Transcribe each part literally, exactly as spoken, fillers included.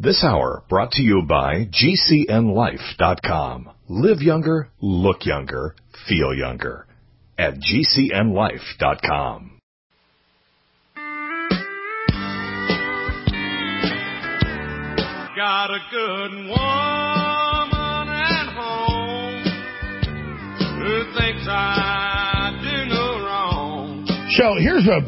This hour brought to you by G C N life dot com. Live younger, look younger, feel younger at G C N life dot com. Got a good woman at home who thinks I do no wrong. So here's a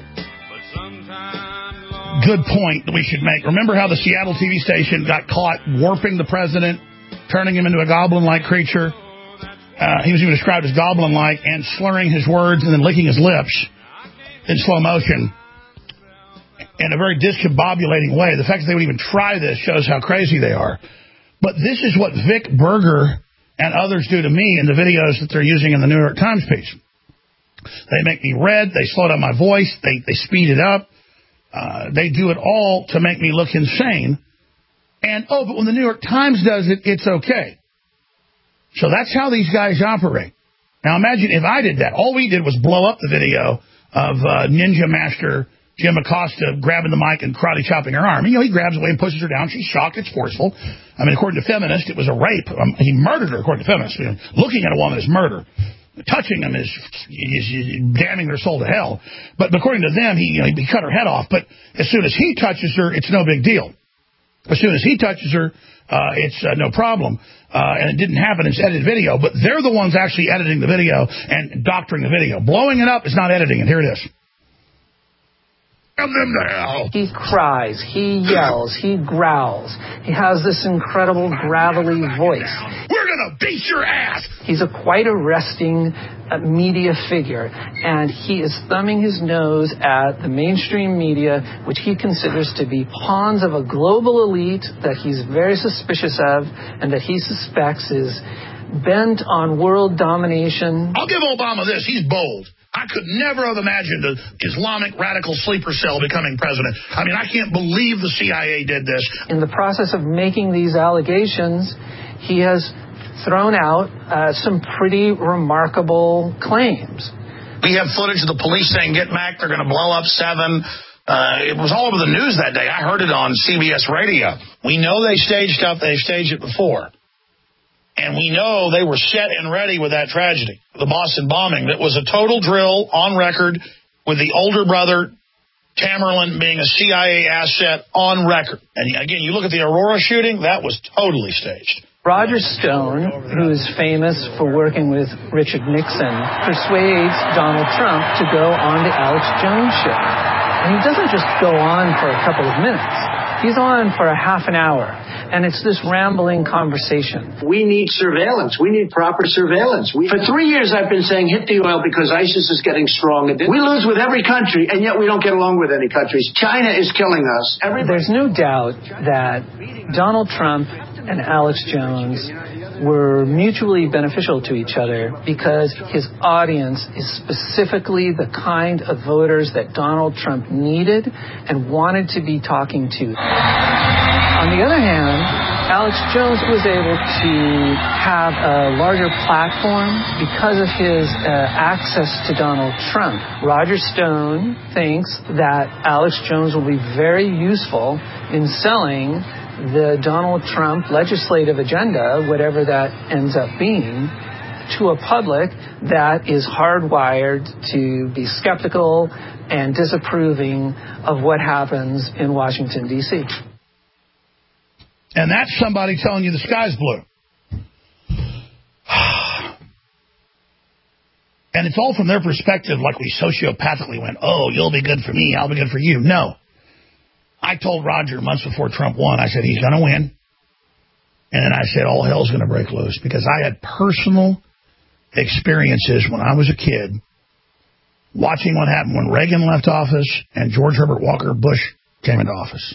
good point that we should make. Remember how the Seattle T V station got caught warping the president, turning him into a goblin-like creature? Uh, he was even described as goblin-like and slurring his words and then licking his lips in slow motion in a very discombobulating way. The fact that they would even try this shows how crazy they are. But this is what Vic Berger and others do to me in the videos that they're using in the New York Times piece. They make me red. They slow down my voice. They, they speed it up. Uh, they do it all to make me look insane. And, oh, but when the New York Times does it, it's okay. So that's how these guys operate. Now, imagine if I did that. All we did was blow up the video of uh, Ninja Master Jim Acosta grabbing the mic and karate chopping her arm. You know, he grabs away and pushes her down. She's shocked. It's forceful. I mean, according to feminists, it was a rape. Um, he murdered her, according to feminists. You know, looking at a woman is murder. Touching them is, is, is damning their soul to hell. But according to them, he, you know, he cut her head off. But as soon as he touches her, it's no big deal. As soon as he touches her, uh, it's uh, no problem. Uh, and it didn't happen. It's edited video. But they're the ones actually editing the video and doctoring the video. Blowing it up is not editing it. Here it is. Them to hell. He cries, he yells, he growls. He has this incredible gravelly voice. We're going to beat your ass. He's a quite arresting uh, media figure, and he is thumbing his nose at the mainstream media, which he considers to be pawns of a global elite that he's very suspicious of and that he suspects is bent on world domination. I'll give Obama this. He's bold. I could never have imagined an Islamic radical sleeper cell becoming president. I mean, I can't believe the C I A did this. In the process of making these allegations, he has thrown out uh, some pretty remarkable claims. We have footage of the police saying, get back, they're going to blow up seven. Uh, it was all over the news that day. I heard it on C B S radio. We know they staged stuff. They've staged it before. And we know they were set and ready with that tragedy, the Boston bombing. That was a total drill on record with the older brother, Tamerlan, being a C I A asset on record. And again, you look at the Aurora shooting, that was totally staged. Roger Stone, who is famous for working with Richard Nixon, persuades Donald Trump to go on the Alex Jones show. And he doesn't just go on for a couple of minutes. He's on for a half an hour, and it's this rambling conversation. We need surveillance. We need proper surveillance. We, for three years, I've been saying hit the oil because ISIS is getting strong. We lose with every country, and yet we don't get along with any countries. China is killing us. Everybody. There's no doubt that Donald Trump and Alex Jones were mutually beneficial to each other because his audience is specifically the kind of voters that Donald Trump needed and wanted to be talking to. On the other hand, Alex Jones was able to have a larger platform because of his uh, access to Donald Trump. Roger Stone thinks that Alex Jones will be very useful in selling the Donald Trump legislative agenda, whatever that ends up being, to a public that is hardwired to be skeptical and disapproving of what happens in Washington, D C And that's somebody telling you the sky's blue. And it's all from their perspective, like we sociopathically went, oh, you'll be good for me, I'll be good for you. No. I told Roger months before Trump won, I said, he's going to win. And then I said, all hell's going to break loose. Because I had personal experiences when I was a kid watching what happened when Reagan left office and George Herbert Walker Bush came into office.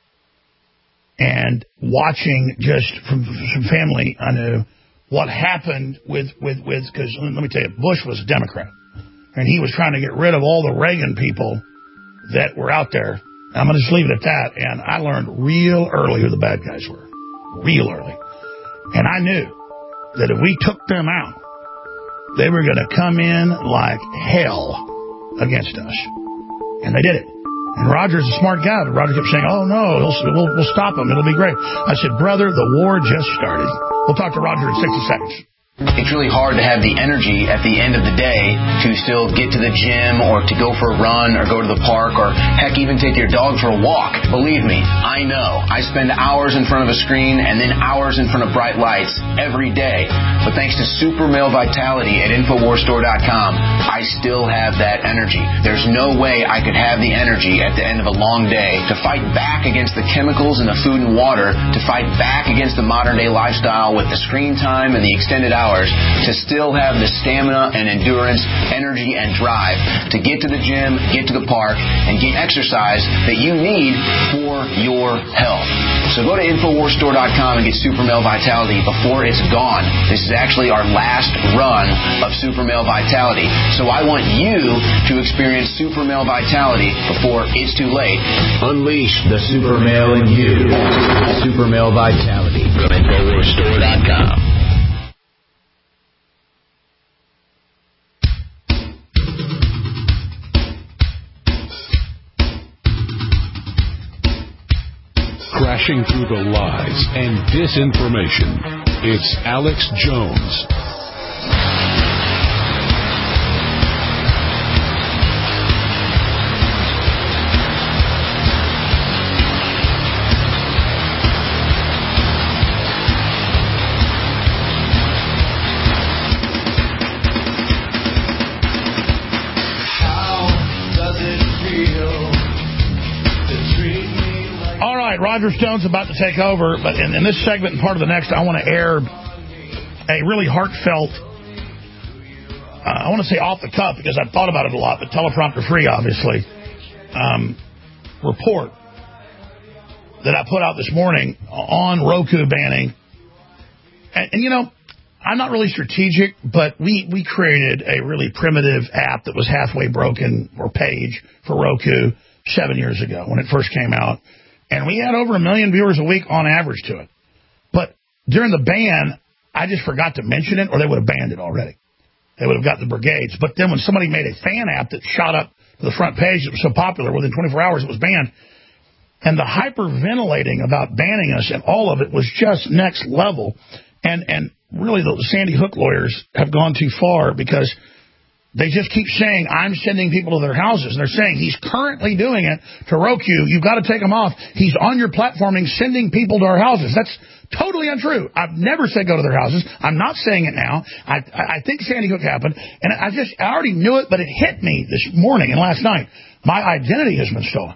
And watching just from some family, I knew what happened with, with, with, because let me tell you, Bush was a Democrat. And he was trying to get rid of all the Reagan people that were out there. I'm going to just leave it at that. And I learned real early who the bad guys were. Real early. And I knew that if we took them out, they were going to come in like hell against us. And they did it. And Roger's a smart guy, but Roger kept saying, oh, no, he'll, we'll, we'll stop him. It'll be great. I said, brother, the war just started. We'll talk to Roger in sixty seconds. It's really hard to have the energy at the end of the day to still get to the gym or to go for a run or go to the park or, heck, even take your dog for a walk. Believe me, I know. I spend hours in front of a screen and then hours in front of bright lights every day. But thanks to Super Male Vitality at Infowars Store dot com, I still have that energy. There's no way I could have the energy at the end of a long day to fight back against the chemicals in the food and water, to fight back against the modern-day lifestyle with the screen time and the extended hours, to still have the stamina and endurance, energy and drive to get to the gym, get to the park, and get exercise that you need for your health. So go to Infowars Store dot com and get Super Male Vitality before it's gone. This is actually our last run of Super Male Vitality. So I want you to experience Super Male Vitality before it's too late. Unleash the Super Male in you. Super Male Vitality from Infowars Store dot com. Crashing through the lies and disinformation, it's Alex Jones. Roger Stone's about to take over, but in, in this segment and part of the next, I want to air a really heartfelt, uh, I want to say off the cuff because I've thought about it a lot, but teleprompter free, obviously, um, report that I put out this morning on Roku banning. And, and, you know, I'm not really strategic, but we, we created a really primitive app that was halfway broken, or page, for Roku seven years ago when it first came out. And we had over a million viewers a week on average to it. But during the ban, I just forgot to mention it, or they would have banned it already. They would have got the brigades. But then when somebody made a fan app that shot up to the front page, it was so popular, within twenty-four hours it was banned. And the hyperventilating about banning us and all of it was just next level. And, and really the Sandy Hook lawyers have gone too far because they just keep saying, I'm sending people to their houses. And they're saying, he's currently doing it to Roku. You've got to take him off. He's on your platforming, sending people to our houses. That's totally untrue. I've never said go to their houses. I'm not saying it now. I, I think Sandy Hook happened. And I just, I already knew it, but it hit me this morning and last night. My identity has been stolen.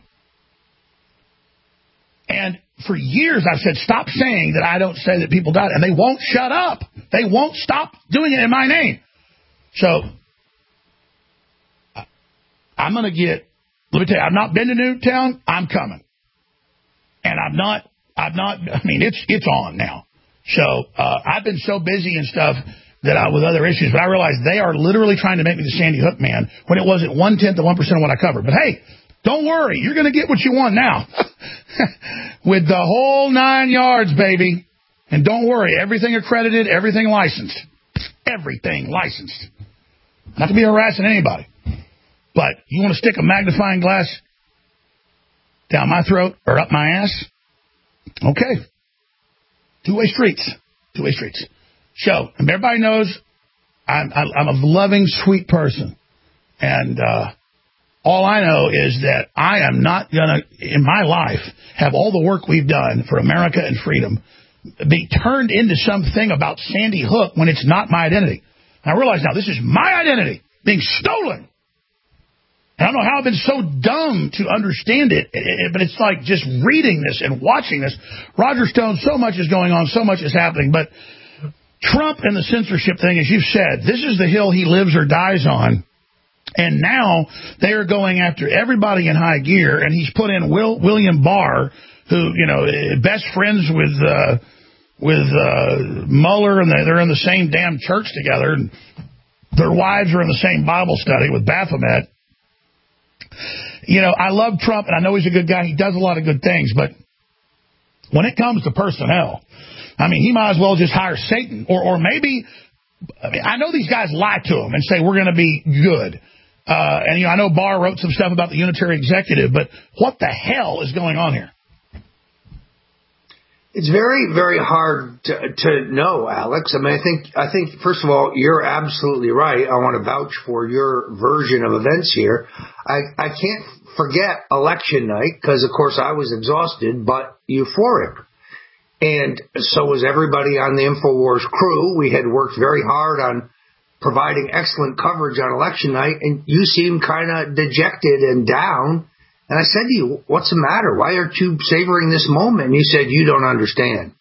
And for years I've said, stop saying that I don't say that people died. And they won't shut up. They won't stop doing it in my name. So I'm going to get, let me tell you, I've not been to Newtown. I'm coming. And I'm not, I'm not, I mean, it's it's on now. So uh, I've been so busy and stuff that I, with other issues, but I realized they are literally trying to make me the Sandy Hook man when it wasn't one-tenth of one percent of what I covered. But hey, don't worry. You're going to get what you want now. With the whole nine yards, baby. And don't worry. Everything accredited, everything licensed. Everything licensed. Not to be harassing anybody. But you want to stick a magnifying glass down my throat or up my ass? Okay. Two-way streets. Two-way streets. So, and everybody knows I'm, I'm a loving, sweet person. And uh, all I know is that I am not going to, in my life, have all the work we've done for America and freedom be turned into something about Sandy Hook when it's not my identity. And I realize now this is my identity being stolen. I don't know how I've been so dumb to understand it, but it's like just reading this and watching this. Roger Stone, so much is going on, so much is happening. But Trump and the censorship thing, as you've said, this is the hill he lives or dies on. And now they are going after everybody in high gear. And he's put in Will, William Barr, who, you know, best friends with uh, with uh, Mueller, and they're in the same damn church together. And their wives are in the same Bible study with Baphomet. You know, I love Trump, and I know he's a good guy. He does a lot of good things, but when it comes to personnel, I mean, he might as well just hire Satan. Or or maybe, I mean, I know these guys lie to him and say, we're going to be good. Uh, and, you know, I know Barr wrote some stuff about the unitary executive, but what the hell is going on here? It's very, very hard to, to know, Alex. I mean, I think, I think, first of all, you're absolutely right. I want to vouch for your version of events here. I, I can't forget election night because, of course, I was exhausted but euphoric. And so was everybody on the InfoWars crew. We had worked very hard on providing excellent coverage on election night, and you seemed kind of dejected and down. And I said to you, what's the matter? Why aren't you savoring this moment? And you said, you don't understand.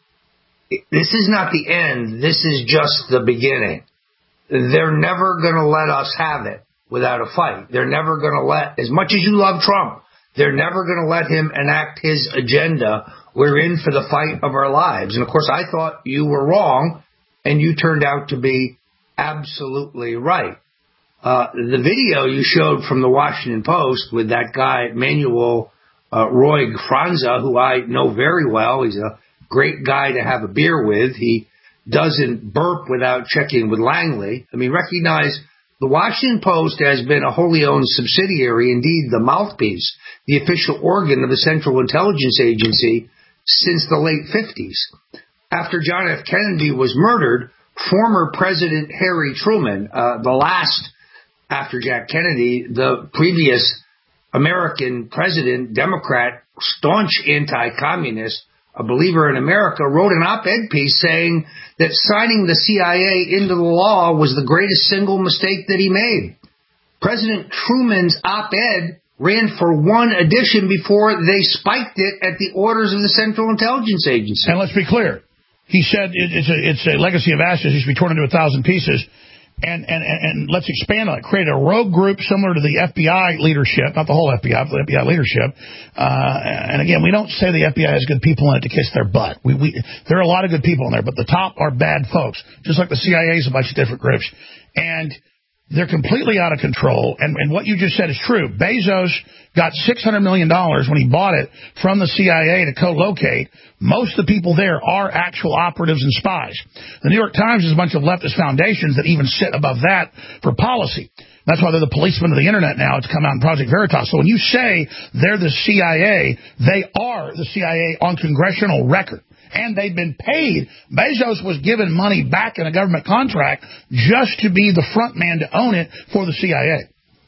This is not the end. This is just the beginning. They're never going to let us have it without a fight. They're never going to let, as much as you love Trump, they're never going to let him enact his agenda. We're in for the fight of our lives. And, of course, I thought you were wrong, and you turned out to be absolutely right. Uh, the video you showed from the Washington Post with that guy, Manuel uh, Roy Franza, who I know very well. He's a great guy to have a beer with. He doesn't burp without checking with Langley. I mean, recognize the Washington Post has been a wholly owned subsidiary, indeed the mouthpiece, the official organ of the Central Intelligence Agency since the late fifties. After John F. Kennedy was murdered, former President Harry Truman, uh, the last after Jack Kennedy, the previous American president, Democrat, staunch anti-communist, a believer in America, wrote an op-ed piece saying that signing the C I A into the law was the greatest single mistake that he made. President Truman's op-ed ran for one edition before they spiked it at the orders of the Central Intelligence Agency. And let's be clear. He said it, it's, a, it's a legacy of ashes. It should be torn into a thousand pieces. And, and, and, and let's expand on it. Create a rogue group similar to the F B I leadership, not the whole F B I, but the F B I leadership. Uh, and again, we don't say the F B I has good people in it to kiss their butt. We, we, there are a lot of good people in there, but the top are bad folks, just like the C I A is a bunch of different groups. And they're completely out of control. And, and what you just said is true. Bezos got six hundred million dollars when he bought it from the C I A to co-locate. Most of the people there are actual operatives and spies. The New York Times is a bunch of leftist foundations that even sit above that for policy. That's why they're the policemen of the Internet now. It's come out in Project Veritas. So when you say they're the C I A, they are the C I A on congressional record. And they've been paid. Bezos was given money back in a government contract just to be the front man to own it for the C I A.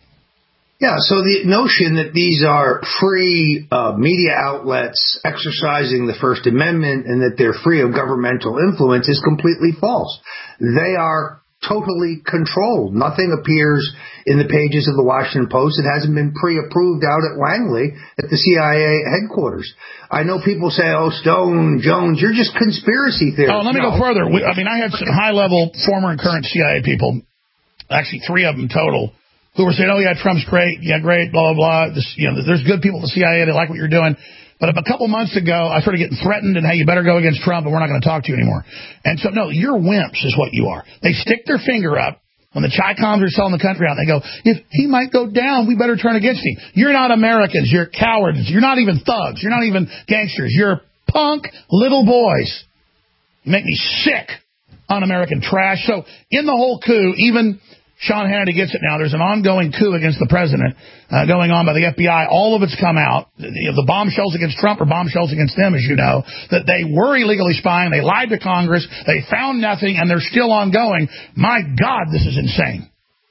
Yeah, so the notion that these are free uh, media outlets exercising the First Amendment and that they're free of governmental influence is completely false. They are totally controlled. Nothing appears in the pages of the Washington Post. It hasn't been pre-approved out at Langley at the C I A headquarters. I know people say, oh, Stone, Jones, you're just conspiracy theorists. Oh, let me no. go further. We, I mean, I had some high-level former and current C I A people, actually three of them total, who were saying, oh, yeah, Trump's great, yeah, great, blah, blah, blah. This, you know, there's good people at the C I A that like what you're doing. But a couple months ago, I started getting threatened, and, hey, you better go against Trump, and we're not going to talk to you anymore. And so, no, you're wimps is what you are. They stick their finger up when the Chi-Coms are selling the country out. They go, if he might go down, we better turn against him. You're not Americans. You're cowards. You're not even thugs. You're not even gangsters. You're punk little boys. You make me sick, un-American trash. So in the whole coup, even Sean Hannity gets it now. There's an ongoing coup against the president uh, going on by the F B I. All of it's come out. The, the bombshells against Trump are bombshells against them, as you know, that they were illegally spying. They lied to Congress. They found nothing, and they're still ongoing. My God, this is insane.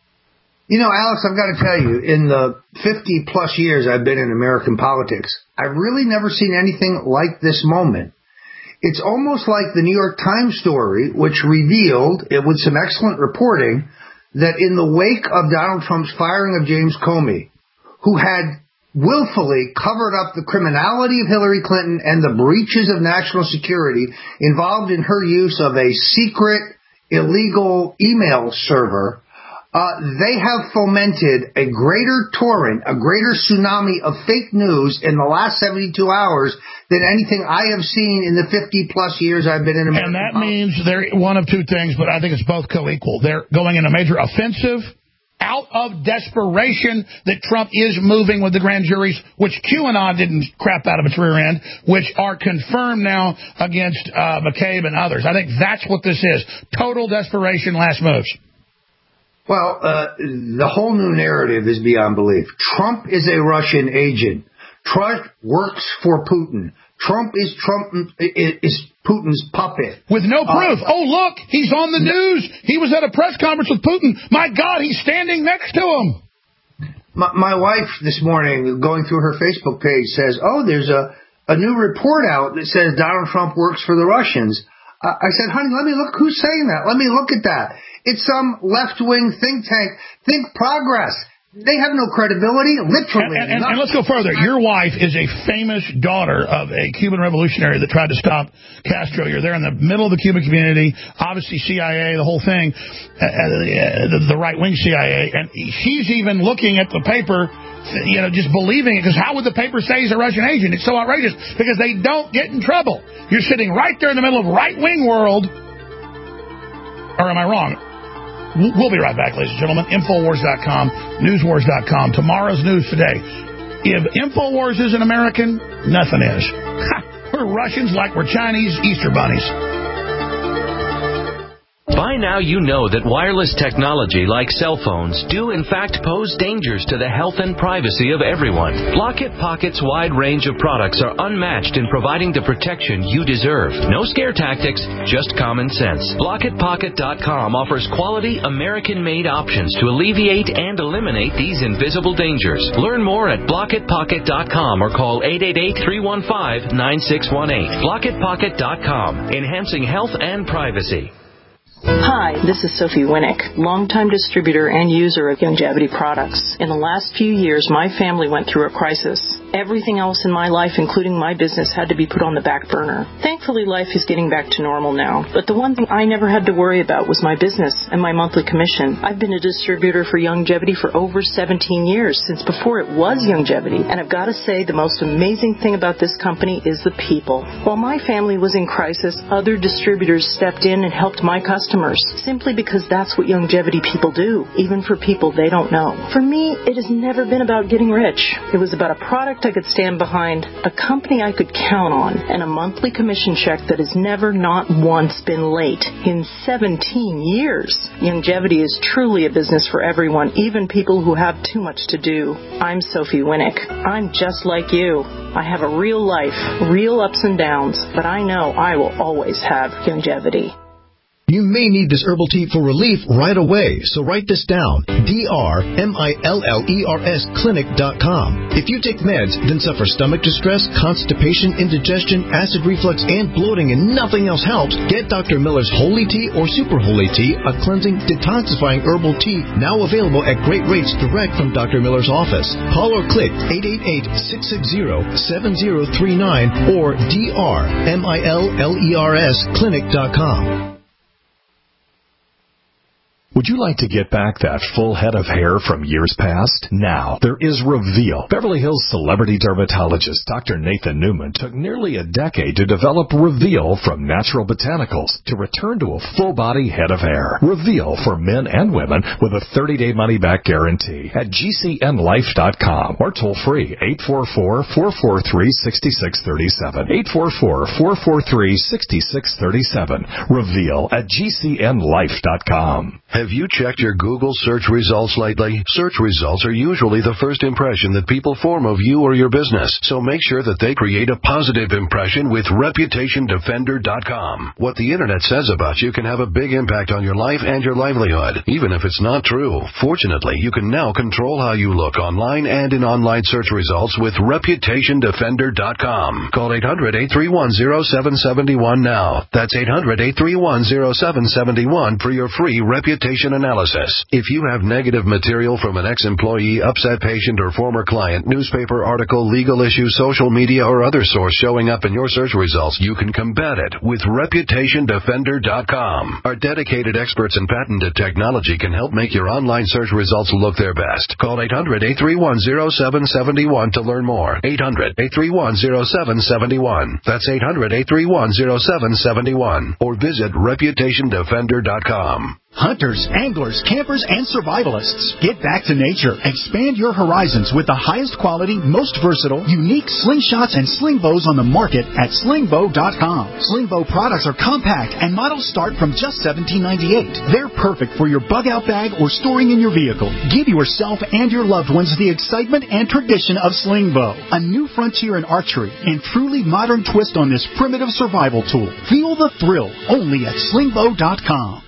You know, Alex, I've got to tell you, in the fifty-plus years I've been in American politics, I've really never seen anything like this moment. It's almost like the New York Times story, which revealed, it with some excellent reporting, that in the wake of Donald Trump's firing of James Comey, who had willfully covered up the criminality of Hillary Clinton and the breaches of national security involved in her use of a secret, illegal email server, uh, they have fomented a greater torrent, a greater tsunami of fake news in the last seventy-two hours than anything I have seen in the fifty-plus years I've been in America. And that means they're one of two things, but I think it's both co-equal. They're going in a major offensive out of desperation that Trump is moving with the grand juries, which QAnon didn't crap out of its rear end, which are confirmed now against uh, McCabe and others. I think that's what this is. Total desperation, last moves. Well, uh, the whole new narrative is beyond belief. Trump is a Russian agent. Trump works for Putin. Trump is Trump is Putin's puppet. With no proof. Uh, oh, look, he's on the news. He was at a press conference with Putin. My God, he's standing next to him. My, my wife this morning, going through her Facebook page, says, oh, there's a, a new report out that says Donald Trump works for the Russians. Uh, I said, honey, let me look. Who's saying that? Let me look at that. It's some left-wing think tank. Think Progress. They have no credibility, literally. And, and, and let's go further. Your wife is a famous daughter of a Cuban revolutionary that tried to stop Castro. You're there in the middle of the Cuban community, obviously C I A, the whole thing, uh, the, the right-wing C I A, and she's even looking at the paper, you know, just believing it, because how would the paper say he's a Russian agent? It's so outrageous, because they don't get in trouble. You're sitting right there in the middle of right-wing world, or am I wrong? We'll be right back, ladies and gentlemen. Infowars dot com, Newswars dot com. Tomorrow's news today. If Infowars isn't American, nothing is. We're Russians like we're Chinese Easter bunnies. By now you know that wireless technology like cell phones do in fact pose dangers to the health and privacy of everyone. Blockit Pocket's wide range of products are unmatched in providing the protection you deserve. No scare tactics, just common sense. Blockit Pocket dot com offers quality American-made options to alleviate and eliminate these invisible dangers. Learn more at Blockit Pocket dot com or call eight eight eight, three one five, nine six one eight. Blockit Pocket dot com, enhancing health and privacy. Hi, this is Sophie Winnick, longtime distributor and user of Youngevity products. In the last few years, my family went through a crisis. Everything else in my life, including my business, had to be put on the back burner. Thankfully, life is getting back to normal now. But the one thing I never had to worry about was my business and my monthly commission. I've been a distributor for Youngevity for over seventeen years, since before it was Youngevity. And I've got to say, the most amazing thing about this company is the people. While my family was in crisis, other distributors stepped in and helped my customers, simply because that's what Youngevity people do, even for people they don't know. For me, it has never been about getting rich. It was about a product I could stand behind, a company I could count on, and a monthly commission check that has never, not once, been late in seventeen years. Youngevity is truly a business for everyone, even people who have too much to do. I'm Sophie Winnick. I'm just like you. I have a real life, real ups and downs, but I know I will always have Youngevity. You may need this herbal tea for relief right away, so write this down. D R M I L L E R S clinic dot com. If you take meds, then suffer stomach distress, constipation, indigestion, acid reflux, and bloating, and nothing else helps, get Doctor Miller's Holy Tea or Super Holy Tea, a cleansing, detoxifying herbal tea, now available at great rates direct from Doctor Miller's office. Call or click eight eight eight, six six zero, seven zero three nine or D R M I L L E R S clinic dot com. Would you like to get back that full head of hair from years past? Now, there is Reveal. Beverly Hills celebrity dermatologist Doctor Nathan Newman took nearly a decade to develop Reveal from natural botanicals to return to a full-body head of hair. Reveal for men and women with a thirty-day money-back guarantee at G C N life dot com or toll-free eight four four, four four three, six six three seven. eight four four, four four three, six six three seven. Reveal at G C N life dot com. Have you checked your Google search results lately? Search results are usually the first impression that people form of you or your business, so make sure that they create a positive impression with reputation defender dot com. What the internet says about you can have a big impact on your life and your livelihood, even if it's not true. Fortunately, you can now control how you look online and in online search results with reputation defender dot com. Call eight hundred, eight three one, zero seven seven one now. That's eight hundred, eight three one, zero seven seven one for your free reputation analysis. If you have negative material from an ex-employee, upset patient, or former client, newspaper article, legal issue, social media, or other source showing up in your search results, you can combat it with reputation defender dot com. Our dedicated experts in patented technology can help make your online search results look their best. Call eight hundred, eight three one, zero seven seven one to learn more. eight hundred, eight three one, zero seven seven one. That's eight hundred, eight three one, zero seven seven one. Or visit reputation defender dot com. Hunters, anglers, campers, and survivalists. Get back to nature. Expand your horizons with the highest quality, most versatile, unique slingshots and sling bows on the market at sling bow dot com. Sling bow products are compact and models start from just seventeen ninety-eight. They're perfect for your bug-out bag or storing in your vehicle. Give yourself and your loved ones the excitement and tradition of sling bow. A new frontier in archery and truly modern twist on this primitive survival tool. Feel the thrill only at sling bow dot com.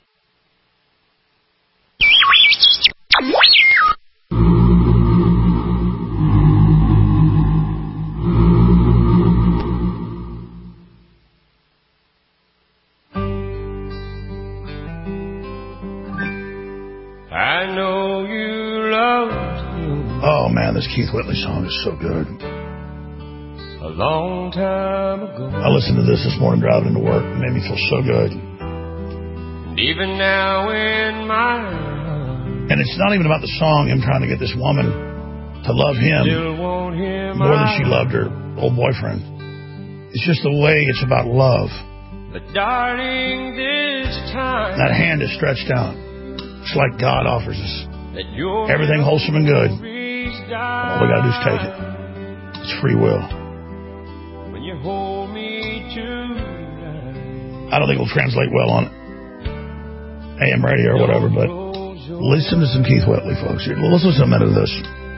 I know you loved him. Oh man, this Keith Whitley song is so good. A long time ago. I listened to this this morning driving to work. It made me feel so good. And even now in my And it's not even about the song, him trying to get this woman to love him more than she loved her old boyfriend. It's just the way it's about love. But darling, this time that hand is stretched out. It's like God offers us everything wholesome and good. All we got to do is take it. It's free will. When you hold me tonight. I don't think it'll translate well on A M radio or whatever, but listen to some Keith Whitley, folks. Listen to a minute of this.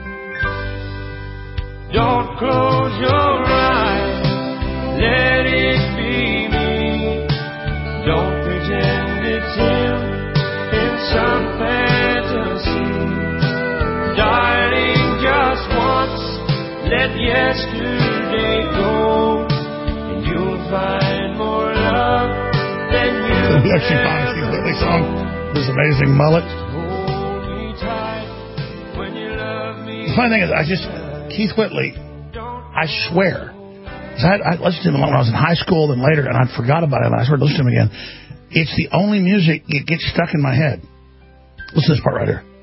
Don't close your eyes. Let it be me. Don't pretend it's him in some fantasy. Darling, just once let yesterday go, and you'll find more love than you We actually found a Keith Whitley song. This amazing mullet. The funny thing is, I just, Keith Whitley, I swear, I, I listened to him when I was in high school, then later, and I forgot about it, and I started listening to him again. It's the only music that gets stuck in my head. Listen to this part right here.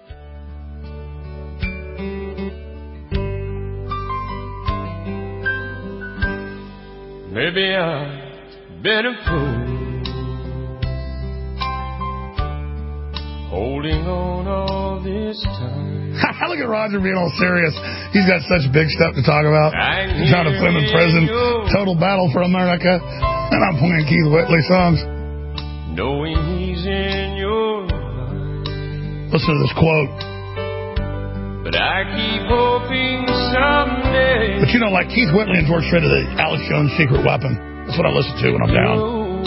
Maybe I've been a fool, holding on all this time. Look at Roger being all serious. He's got such big stuff to talk about. He's trying to put him in prison. Total battle for America. And I'm playing Keith Whitley songs. Knowing he's in your mind. Listen to this quote. But I keep hoping someday. But you know, like Keith Whitley and George Strait are the Alex Jones secret weapon. That's what I listen to when I'm down.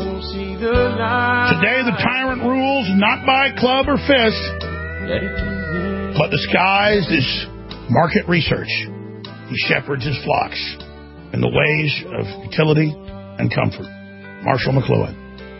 Today the tyrant rules not by club or fist, but disguised as market research. He shepherds his flocks in the ways of utility and comfort. Marshall McLuhan.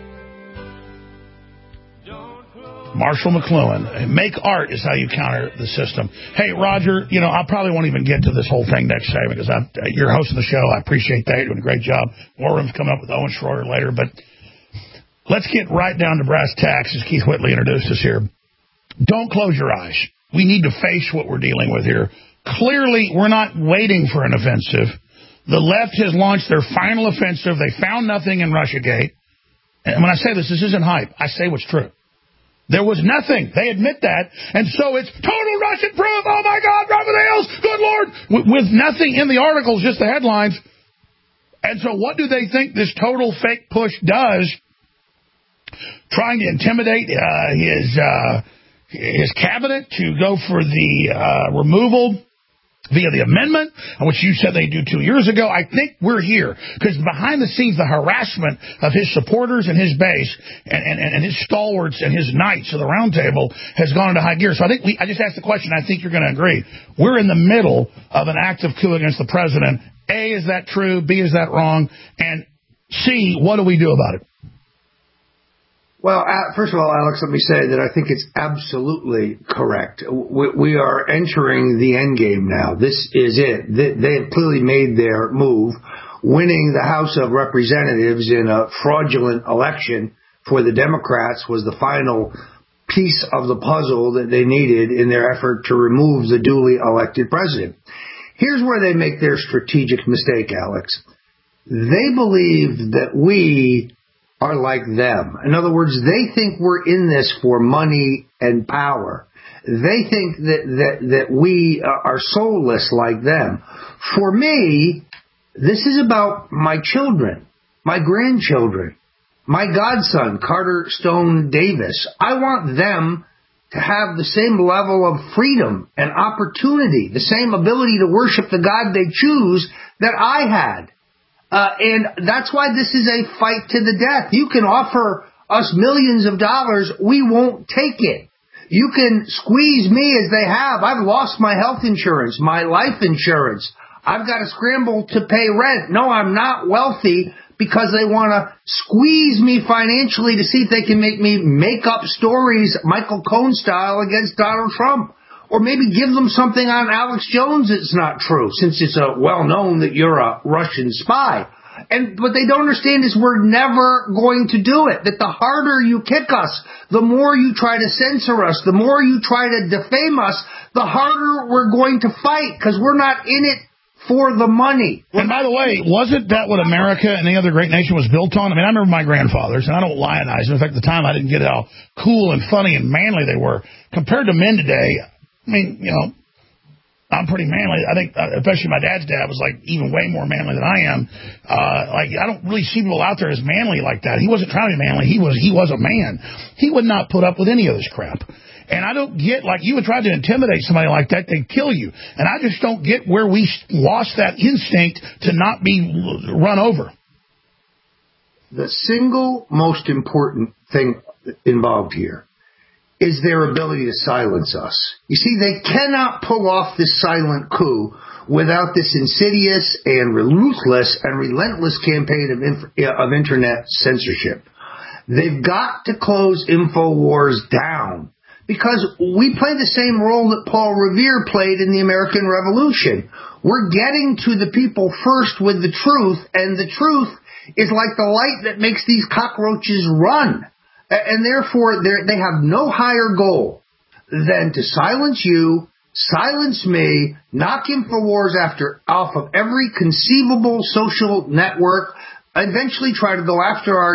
Marshall McLuhan. Make art is how you counter the system. Hey, Roger, you know, I probably won't even get to this whole thing next segment because I'm, you're hosting the show. I appreciate that. You're doing a great job. War Room's coming up with Owen Schroeder later, but let's get right down to brass tacks as Keith Whitley introduced us here. Don't close your eyes. We need to face what we're dealing with here. Clearly, we're not waiting for an offensive. The left has launched their final offensive. They found nothing in Russiagate. And when I say this, this isn't hype. I say what's true. There was nothing. They admit that. And so it's total Russian proof. Oh, my God, run for the hills. Good Lord. With, with nothing in the articles, just the headlines. And so what do they think this total fake push does? Trying to intimidate uh, his... Uh, his cabinet to go for the uh, removal via the amendment, which you said they do two years ago. I think we're here because behind the scenes, the harassment of his supporters and his base and, and, and his stalwarts and his knights of the round table has gone into high gear. So I think we, I just asked the question. I think you're going to agree. We're in the middle of an active coup against the president. A, is that true? B, is that wrong? And C, what do we do about it? Well, uh, first of all, Alex, let me say that I think it's absolutely correct. We, we are entering the end game now. This is it. They, they have clearly made their move. Winning the House of Representatives in a fraudulent election for the Democrats was the final piece of the puzzle that they needed in their effort to remove the duly elected president. Here's where they make their strategic mistake, Alex. They believe that we are like them. In other words, they think we're in this for money and power. They think that, that, that we are soulless like them. For me, this is about my children, my grandchildren, my godson, Carter Stone Davis. I want them to have the same level of freedom and opportunity, the same ability to worship the God they choose that I had. Uh, and that's why this is a fight to the death. You can offer us millions of dollars. We won't take it. You can squeeze me as they have. I've lost my health insurance, my life insurance. I've got to scramble to pay rent. No, I'm not wealthy because they want to squeeze me financially to see if they can make me make up stories Michael Cohen style against Donald Trump. Or maybe give them something on Alex Jones that's not true, since it's uh, well known that you're a Russian spy. And what they don't understand is we're never going to do it. That the harder you kick us, the more you try to censor us, the more you try to defame us, the harder we're going to fight, because we're not in it for the money. And by the way, wasn't that what America and any other great nation was built on? I mean, I remember my grandfathers, and I don't lionize them. In fact, at the time, I didn't get how cool and funny and manly they were. Compared to men today, I mean, you know, I'm pretty manly. I think, uh, especially my dad's dad was like even way more manly than I am. Uh, like, I don't really see people out there as manly like that. He wasn't trying to be manly. He was, he was a man. He would not put up with any of this crap. And I don't get, like, you would try to intimidate somebody like that, they'd kill you. And I just don't get where we lost that instinct to not be run over. The single most important thing involved here is their ability to silence us. You see, they cannot pull off this silent coup without this insidious and ruthless and relentless campaign of, inf- of internet censorship. They've got to close InfoWars down, because we play the same role that Paul Revere played in the American Revolution. We're getting to the people first with the truth, and the truth is like the light that makes these cockroaches run. And therefore, they have no higher goal than to silence you, silence me, knock InfoWars after, off of every conceivable social network, eventually try to go after our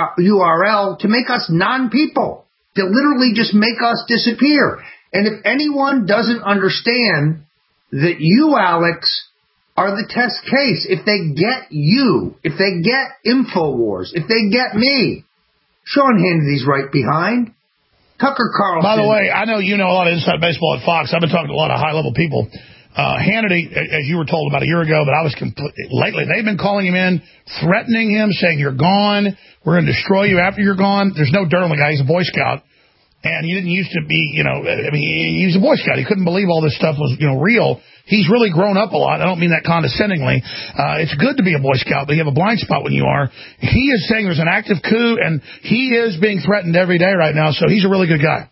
U R L to make us non-people, to literally just make us disappear. And if anyone doesn't understand that you, Alex, are the test case, if they get you, if they get InfoWars, if they get me, Sean Hannity's right behind. Tucker Carlson. By the way, I know you know a lot of inside baseball at Fox. I've been talking to a lot of high-level people. Uh, Hannity, as you were told about a year ago, but I was complete, lately, they've been calling him in, threatening him, saying, you're gone, we're going to destroy you after you're gone. There's no dirt on the guy. He's a Boy Scout. And he didn't used to be, you know, I mean, he, he was a Boy Scout. He couldn't believe all this stuff was, you know, real. He's really grown up a lot. I don't mean that condescendingly. Uh, it's good to be a Boy Scout, but you have a blind spot when you are. He is saying there's an active coup, and he is being threatened every day right now, so he's a really good guy.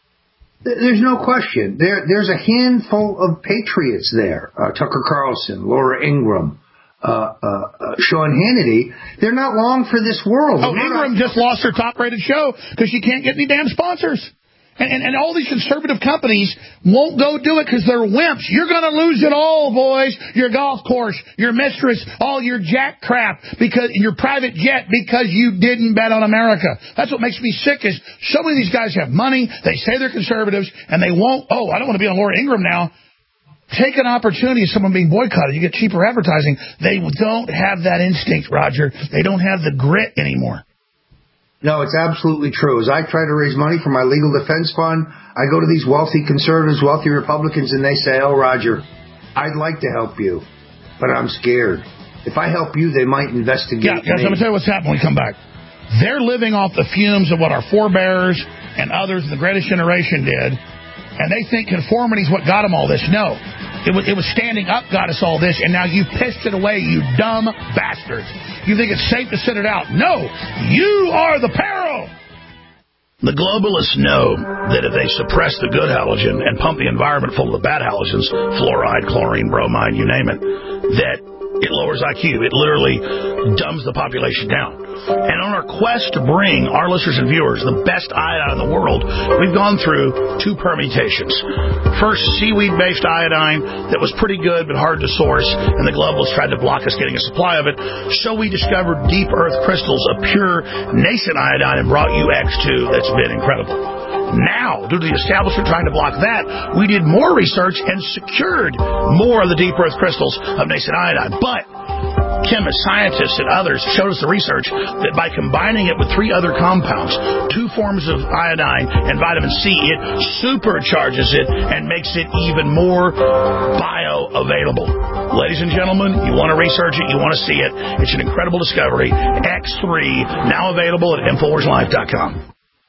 There's no question. There, There's a handful of patriots there. Uh, Tucker Carlson, Laura Ingraham, Uh, uh, uh, Sean Hannity. They're not long for this world. Oh, Ingram just lost her top-rated show because she can't get any damn sponsors. And, and, and all these conservative companies won't go do it because they're wimps. You're going to lose it all, boys. Your golf course, your mistress, all your jack crap, because your private jet, because you didn't bet on America. That's what makes me sick is so many of these guys have money. They say they're conservatives, and they won't. Oh, I don't want to be on Laura Ingraham now. Take an opportunity of someone being boycotted. You get cheaper advertising. They don't have that instinct, Roger. They don't have the grit anymore. No, it's absolutely true. As I try to raise money for my legal defense fund, I go to these wealthy conservatives, wealthy Republicans, and they say, oh, Roger, I'd like to help you, but I'm scared. If I help you, they might investigate yeah, yeah, me. So I'm going to tell you what's happening when we come back. They're living off the fumes of what our forebears and others in the greatest generation did, and they think conformity is what got them all this. No. It was, it was standing up got us all this, and now you pissed it away, you dumb bastards. You think it's safe to sit it out. No. You are the peril. The globalists know that if they suppress the good halogen and pump the environment full of the bad halogens, fluoride, chlorine, bromide, you name it, that it lowers I Q. It literally dumbs the population down. And on our quest to bring our listeners and viewers the best iodine in the world, we've gone through two permutations. First, seaweed-based iodine that was pretty good but hard to source, and the globalists tried to block us getting a supply of it. So we discovered deep earth crystals of pure nascent iodine and brought you X two. That's been incredible. Now, due to the establishment trying to block that, we did more research and secured more of the deep earth crystals of nascent iodine. But chemists, scientists, and others showed us the research that by combining it with three other compounds, two forms of iodine and vitamin C, it supercharges it and makes it even more bioavailable. Ladies and gentlemen, you want to research it, you want to see it. It's an incredible discovery. X three, now available at Infowars Life dot com.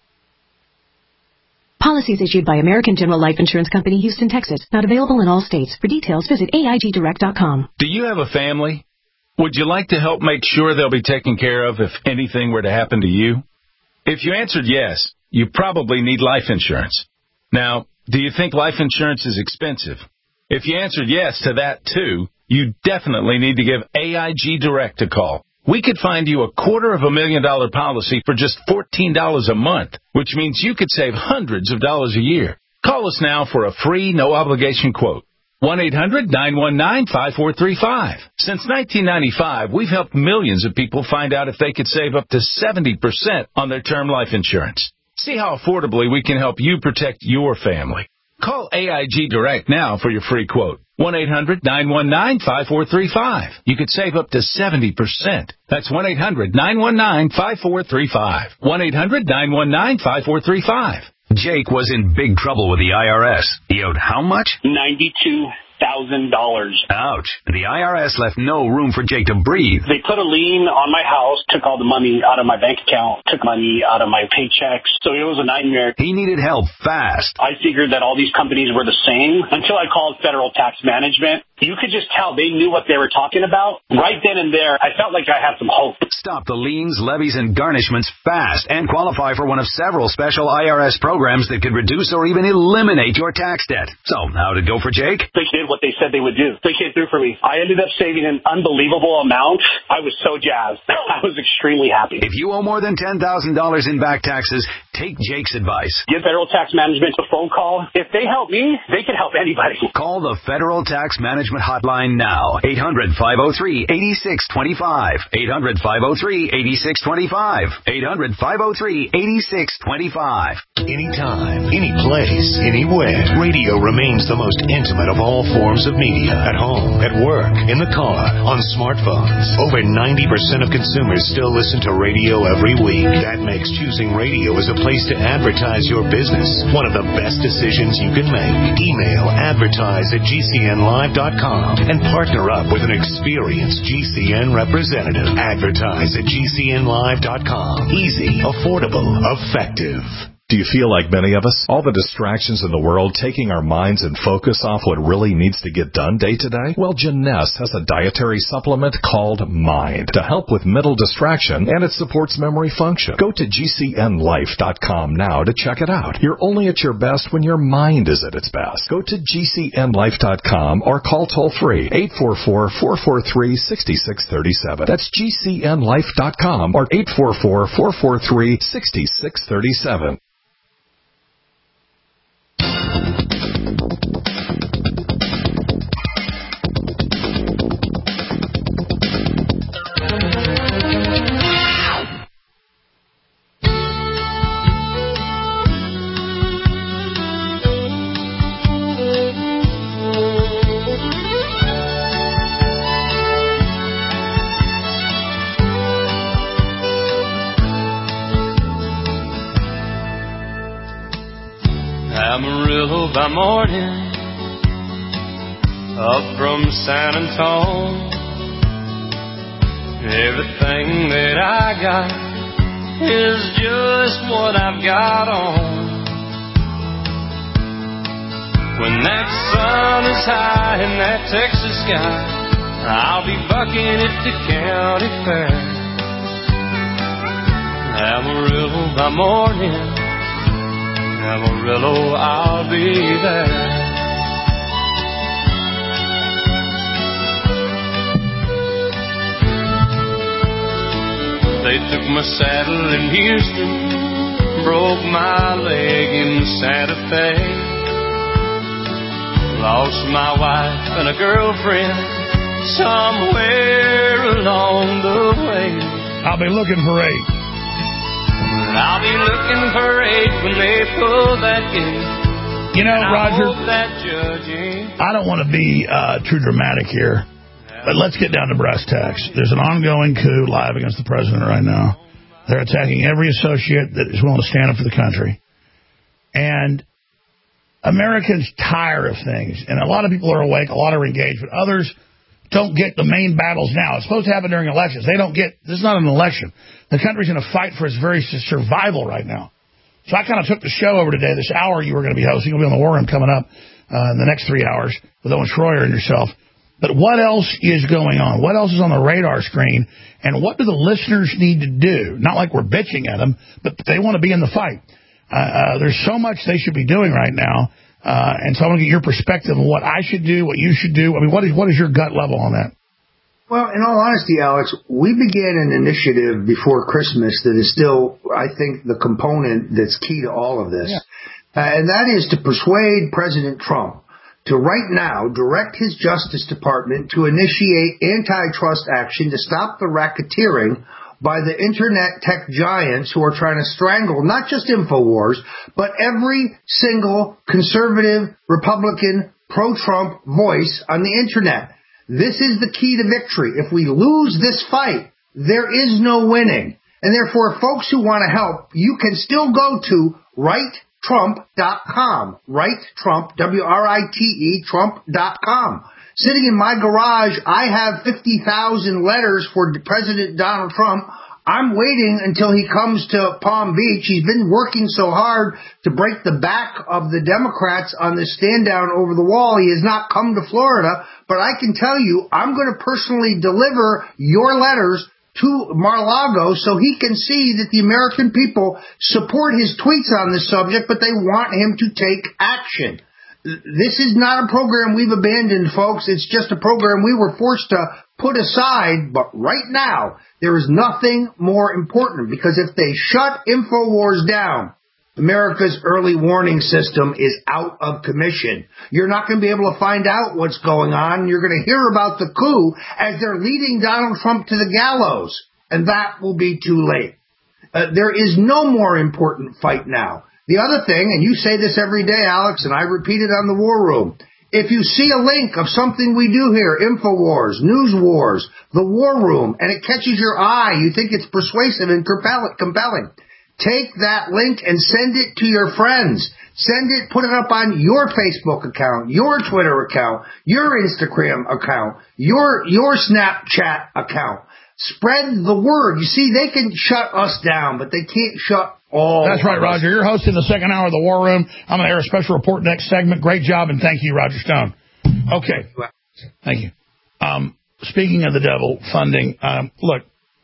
Policies issued by American General Life Insurance Company, Houston, Texas. Not available in all states. For details, visit A I G direct dot com. Do you have a family? Would you like to help make sure they'll be taken care of if anything were to happen to you? If you answered yes, you probably need life insurance. Now, do you think life insurance is expensive? If you answered yes to that, too, you definitely need to give A I G Direct a call. We could find you a quarter of a million dollar policy for just fourteen dollars a month, which means you could save hundreds of dollars a year. Call us now for a free, no-obligation quote. one eight hundred nine one nine five four three five. Since nineteen ninety-five, we've helped millions of people find out if they could save up to seventy percent on their term life insurance. See how affordably we can help you protect your family. Call A I G Direct now for your free quote. one eight hundred nine one nine five four three five. You could save up to seventy percent. That's one eight hundred nine one nine five four three five. one eight hundred nine one nine five four three five. Jake was in big trouble with the I R S. He owed how much? ninety-two thousand dollars. Ouch. The I R S left no room for Jake to breathe. They put a lien on my house, took all the money out of my bank account, took money out of my paychecks. So it was a nightmare. He needed help fast. I figured that all these companies were the same until I called Federal Tax Management. You could just tell they knew what they were talking about. Right then and there, I felt like I had some hope. Stop the liens, levies, and garnishments fast and qualify for one of several special I R S programs that could reduce or even eliminate your tax debt. So, how'd it go for Jake? They did what they said they would do. They came through for me. I ended up saving an unbelievable amount. I was so jazzed. I was extremely happy. If you owe more than ten thousand dollars in back taxes, take Jake's advice. Give Federal Tax Management a phone call. If they help me, they can help anybody. Call the Federal Tax Management hotline now. eight hundred five oh three eight six two five. eight hundred five oh three eight six two five. eight hundred five oh three eight six two five. Anytime, any place, anywhere. Radio remains the most intimate of all forms of media. At home, at work, in the car, on smartphones. Over ninety percent of consumers still listen to radio every week. That makes choosing radio as a place to advertise your business one of the best decisions you can make. Email advertise at G C N live dot com and partner up with an experienced G C N representative. Advertise at G C N live dot com. Easy, affordable, effective. Do you feel like many of us? All the distractions in the world taking our minds and focus off what really needs to get done day to day? Well, Jeunesse has a dietary supplement called Mind to help with mental distraction, and it supports memory function. Go to G C N life dot com now to check it out. You're only at your best when your mind is at its best. Go to G C N life dot com or call toll-free eight four four, four four three, six six three seven. That's G C N life dot com or eight four four, four four three, six six three seven. Amarillo by morning, up from San Antonio. Everything that I got is just what I've got on. When that sun is high in that Texas sky, I'll be bucking at the county fair. Amarillo by morning, Amarillo, I'll be there. They took my saddle in Houston, broke my leg in Santa Fe. Lost my wife and a girlfriend somewhere along the way. I'll be looking for eight. I'll be looking for eight when they pull that gate. You know, and I Roger, hope that judge ain't. I don't want to be uh, too dramatic here, but let's get down to brass tacks. There's an ongoing coup live against the president right now. They're attacking every associate that is willing to stand up for the country. And Americans tire of things. And a lot of people are awake, a lot are engaged, but others don't get the main battles now. It's supposed to happen during elections. They don't get, this is not an election. The country's in a fight for its very survival right now. So I kind of took the show over today. This hour you were going to be hosting. You'll be on the War Room coming up uh, in the next three hours with Owen Schroyer and yourself. But what else is going on? What else is on the radar screen? And what do the listeners need to do? Not like we're bitching at them, but they want to be in the fight. Uh, uh, there's so much they should be doing right now. Uh, and so I want to get your perspective on what I should do, what you should do. I mean, what is what is your gut level on that? Well, in all honesty, Alex, we began an initiative before Christmas that is still, I think, the component that's key to all of this. Yeah. Uh, and that is to persuade President Trump to right now direct his Justice Department to initiate antitrust action to stop the racketeering by the internet tech giants who are trying to strangle not just InfoWars, but every single conservative, Republican, pro-Trump voice on the internet. This is the key to victory. If we lose this fight, there is no winning. And therefore, folks who want to help, you can still go to right trump dot com. Right Trump, W R I T E, Trump dot com. Sitting in my garage, I have fifty thousand letters for President Donald Trump. I'm waiting until he comes to Palm Beach. He's been working so hard to break the back of the Democrats on this stand down over the wall. He has not come to Florida, but I can tell you, I'm going to personally deliver your letters to Mar-a-Lago so he can see that the American people support his tweets on this subject, but they want him to take action. This is not a program we've abandoned, folks. It's just a program we were forced to put aside. But right now, there is nothing more important, because if they shut InfoWars down, America's early warning system is out of commission. You're not going to be able to find out what's going on. You're going to hear about the coup as they're leading Donald Trump to the gallows, and that will be too late. Uh, there is no more important fight now. The other thing, and you say this every day, Alex, and I repeat it on the War Room, if you see a link of something we do here, InfoWars, News Wars, the War Room, and it catches your eye, you think it's persuasive and compelling, take that link and send it to your friends. Send it, put it up on your Facebook account, your Twitter account, your Instagram account, your your Snapchat account. Spread the word. You see, they can shut us down, but they can't shut all. That's right, Roger. You're hosting the second hour of the War Room. I'm going to air a special report next segment. Great job, and thank you, Roger Stone. Okay. Thank you. Um, speaking of the devil funding, um, look,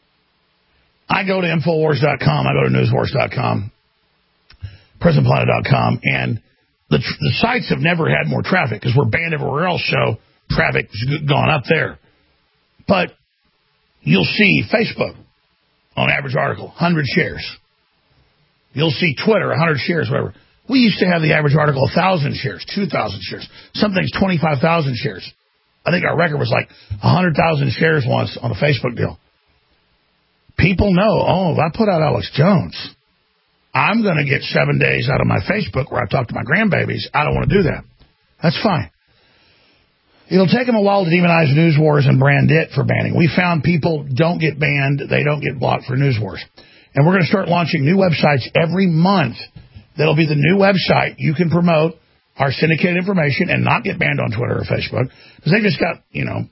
I go to Infowars dot com. I go to Newswars dot com, Prison Planet dot com, and the, tr- the sites have never had more traffic because we're banned everywhere else, so traffic has gone up there. But you'll see Facebook on average article, one hundred shares. You'll see Twitter, one hundred shares, whatever. We used to have the average article, one thousand shares, two thousand shares. Some things, twenty-five thousand shares. I think our record was like one hundred thousand shares once on a Facebook deal. People know, oh, if I put out Alex Jones, I'm going to get seven days out of my Facebook where I talk to my grandbabies. I don't want to do that. That's fine. It'll take them a while to demonize News Wars and brand it for banning. We found people don't get banned, they don't get blocked for News Wars. And we're going to start launching new websites every month. That'll be the new website. You can promote our syndicated information and not get banned on Twitter or Facebook, because they just got, you know,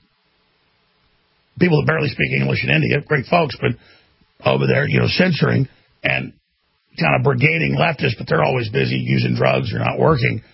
people that barely speak English in India, great folks, but over there, you know, censoring and kind of brigading leftists, but they're always busy using drugs or not working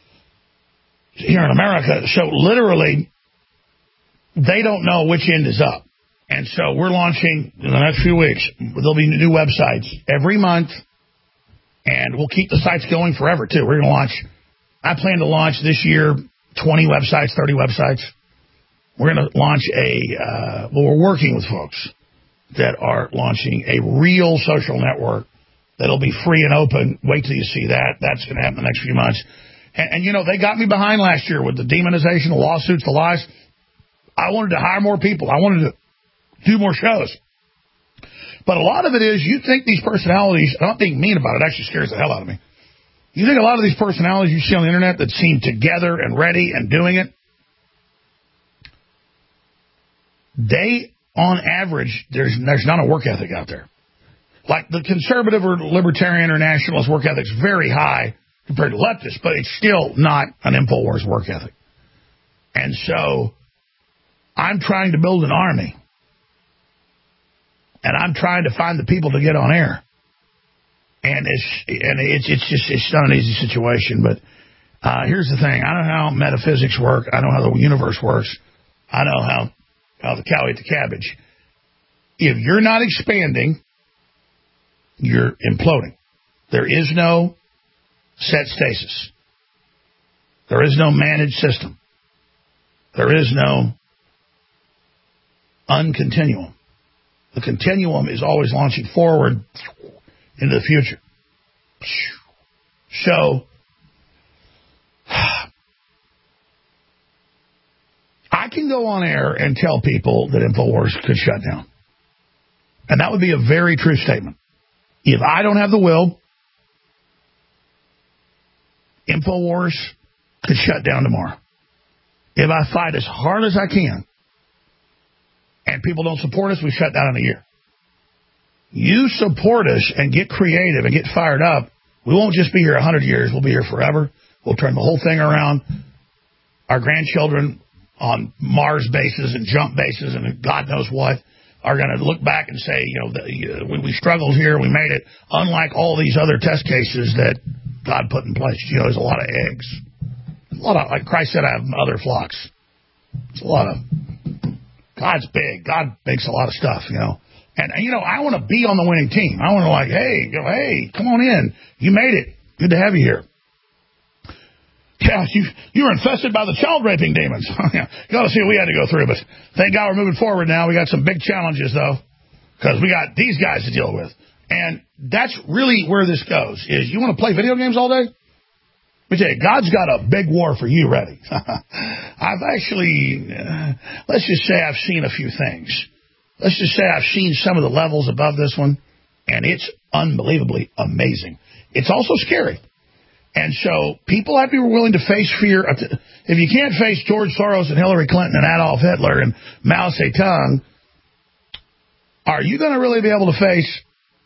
here in America. So literally, they don't know which end is up. And so we're launching in the next few weeks. There'll be new websites every month, and we'll keep the sites going forever, too. We're going to launch, I plan to launch this year twenty websites, thirty websites. We're going to launch a, uh, well, we're working with folks that are launching a real social network that'll be free and open. Wait till you see that. That's going to happen in the next few months. And, and, you know, they got me behind last year with the demonization, the lawsuits, the lies. I wanted to hire more people. I wanted to do more shows. But a lot of it is you think these personalities, I'm not being mean about it, it actually scares the hell out of me. You think a lot of these personalities you see on the internet that seem together and ready and doing it, they, on average, there's there's not a work ethic out there. Like the conservative or libertarian or nationalist work ethic's very high compared to leftists, but it's still not an InfoWars work ethic. And so I'm trying to build an army. And I'm trying to find the people to get on air. And it's and it's it's just it's not an easy situation. But uh, here's the thing: I know how metaphysics work. I know how the universe works. I know how how the cow ate the cabbage. If you're not expanding, you're imploding. There is no set stasis. There is no managed system. There is no uncontinuum. The continuum is always launching forward into the future. So, I can go on air and tell people that InfoWars could shut down. And that would be a very true statement. If I don't have the will, InfoWars could shut down tomorrow. If I fight as hard as I can, and people don't support us, we shut down in a year. You support us and get creative and get fired up, we won't just be here a hundred years, we'll be here forever. We'll turn the whole thing around. Our grandchildren on Mars bases and jump bases and God knows what are going to look back and say, you know, the, uh, when we struggled here, we made it, unlike all these other test cases that God put in place. You know, there's a lot of eggs. A lot of, like Christ said, I have other flocks. It's a lot of... God's big. God makes a lot of stuff, you know. And, and you know, I want to be on the winning team. I want to like, hey, you know, hey, come on in. You made it. Good to have you here. Yeah, you you were infested by the child raping demons. You got to see what we had to go through. But thank God we're moving forward now. We got some big challenges, though, because we got these guys to deal with. And that's really where this goes, is you want to play video games all day? Let me tell you, God's got a big war for you ready. I've actually, uh, let's just say I've seen a few things. Let's just say I've seen some of the levels above this one, and it's unbelievably amazing. It's also scary. And so people have to be willing to face fear. If you can't face George Soros and Hillary Clinton and Adolf Hitler and Mao Zedong, are you going to really be able to face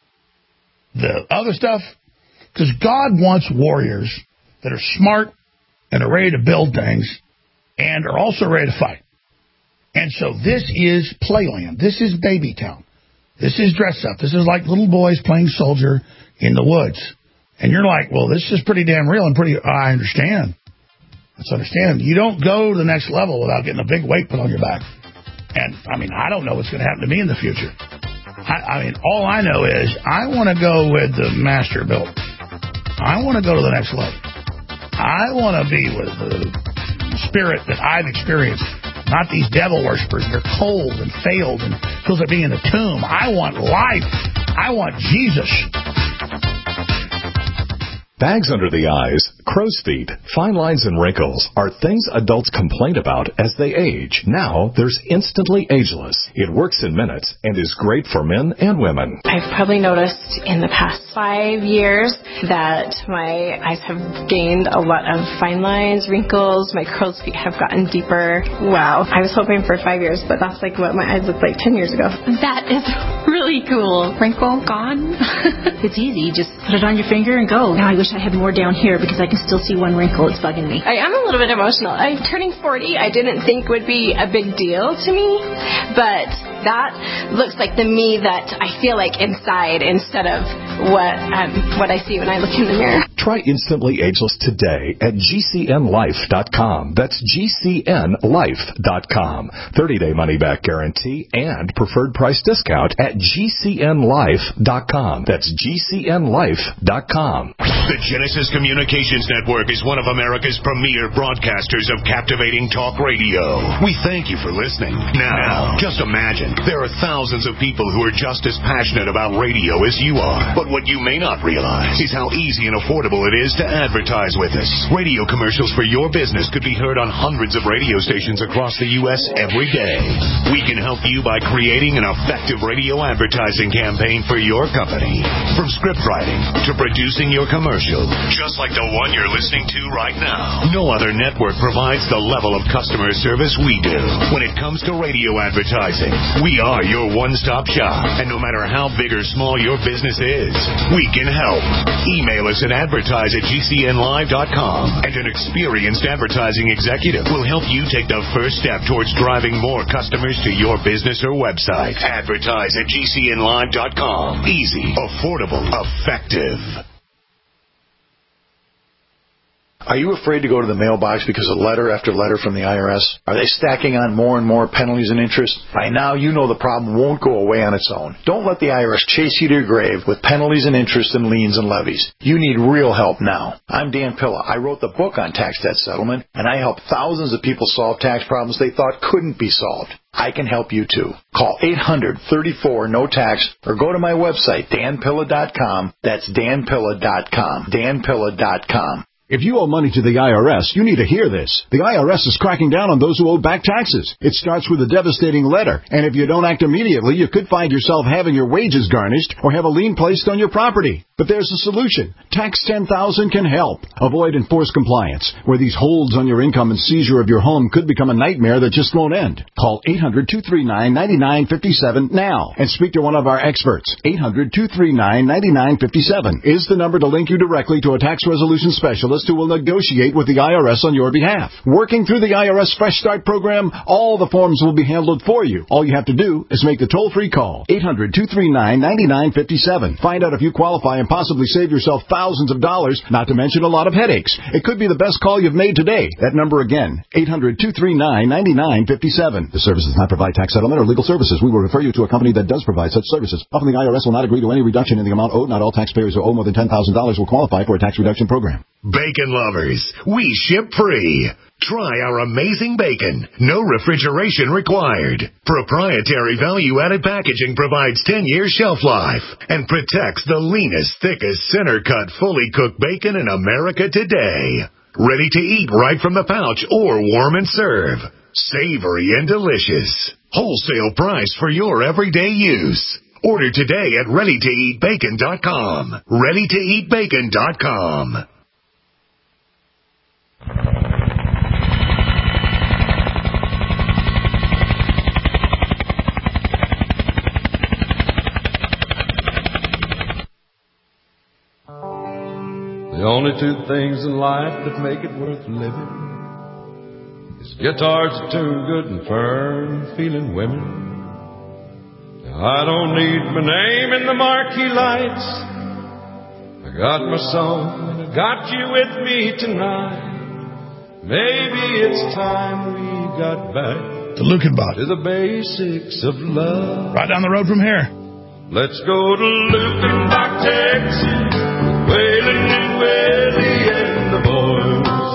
the other stuff? Because God wants warriors that are smart and are ready to build things and are also ready to fight. And so this is playland. This is baby town. This is dress up. This is like little boys playing soldier in the woods. And you're like, well, this is pretty damn real and pretty, I understand. Let's understand. You don't go to the next level without getting a big weight put on your back. And, I mean, I don't know what's going to happen to me in the future. I, I mean, all I know is I want to go with the master builder. I want to go to the next level. I want to be with the spirit that I've experienced, not these devil worshippers that are cold and failed and feels like being in a tomb. I want life. I want Jesus. Bags under the eyes, crow's feet, fine lines and wrinkles are things adults complain about as they age. Now there's Instantly Ageless. It works in minutes and is great for men and women. I've probably noticed in the past five years that my eyes have gained a lot of fine lines, wrinkles, my crow's feet have gotten deeper. Wow. I was hoping for five years, but that's like what my eyes looked like ten years ago. That is really cool. Wrinkle gone. It's easy. Just put it on your finger and go. Now I wish I had more down here because I can still see one wrinkle. It's bugging me. I am a little bit emotional. I'm turning forty. I didn't think would be a big deal to me, but that looks like the me that I feel like inside instead of what um, what I see when I look in the mirror. Try Instantly Ageless today at G C N life dot com. That's G C N life dot com. thirty-day money-back guarantee and preferred price discount at G C N life dot com. That's G C N life dot com. The Genesis Communications Network is one of America's premier broadcasters of captivating talk radio. We thank you for listening. Now, just imagine, there are thousands of people who are just as passionate about radio as you are. But what you may not realize is how easy and affordable it is to advertise with us. Radio commercials for your business could be heard on hundreds of radio stations across the U S every day. We can help you by creating an effective radio advertising campaign for your company. From script writing to producing your commercial, just like the one you're listening to right now. No other network provides the level of customer service we do. When it comes to radio advertising, we are your one-stop shop. And no matter how big or small your business is, we can help. Email us at advertise at g c n live dot com, and an experienced advertising executive will help you take the first step towards driving more customers to your business or website. Advertise at g c n live dot com. Easy, affordable, effective. Are you afraid to go to the mailbox because of letter after letter from the I R S? Are they stacking on more and more penalties and interest? By now, you know the problem won't go away on its own. Don't let the I R S chase you to your grave with penalties and interest and liens and levies. You need real help now. I'm Dan Pilla. I wrote the book on tax debt settlement, and I help thousands of people solve tax problems they thought couldn't be solved. I can help you too. Call eight hundred, thirty-four, no tax or go to my website, dan pilla dot com. That's dan pilla dot com. dan pilla dot com. If you owe money to the I R S, you need to hear this. The I R S is cracking down on those who owe back taxes. It starts with a devastating letter, and if you don't act immediately, you could find yourself having your wages garnished or have a lien placed on your property. But there's a solution. Tax ten thousand can help. Avoid enforced compliance, where these holds on your income and seizure of your home could become a nightmare that just won't end. Call eight hundred, two three nine, nine nine five seven now and speak to one of our experts. eight hundred, two three nine, nine nine five seven is the number to link you directly to a tax resolution specialist who will negotiate with the I R S on your behalf. Working through the I R S Fresh Start program, all the forms will be handled for you. All you have to do is make the toll-free call. eight hundred, two three nine, nine nine five seven. Find out if you qualify and possibly save yourself thousands of dollars, not to mention a lot of headaches. It could be the best call you've made today. That number again, eight hundred, two three nine, nine nine five seven. The service does not provide tax settlement or legal services. We will refer you to a company that does provide such services. Often the I R S will not agree to any reduction in the amount owed. Not all taxpayers who owe more than ten thousand dollars will qualify for a tax reduction program. Bacon lovers, we ship free. Try our amazing bacon. No refrigeration required. Proprietary value-added packaging provides ten years shelf life and protects the leanest, thickest, center-cut, fully cooked bacon in America today. Ready to eat right from the pouch or warm and serve. Savory and delicious. Wholesale price for your everyday use. Order today at ready to eat bacon dot com. ready to eat bacon dot com. The only two things in life that make it worth living is guitars that tune good and firm feeling women. Now, I don't need my name in the marquee lights. I got my song and I got you with me tonight. Maybe it's time we got back to Lukenbach, to the basics of love. Right down the road from here. Let's go to Lukenbach, Texas, Waylon and Willie and the boys.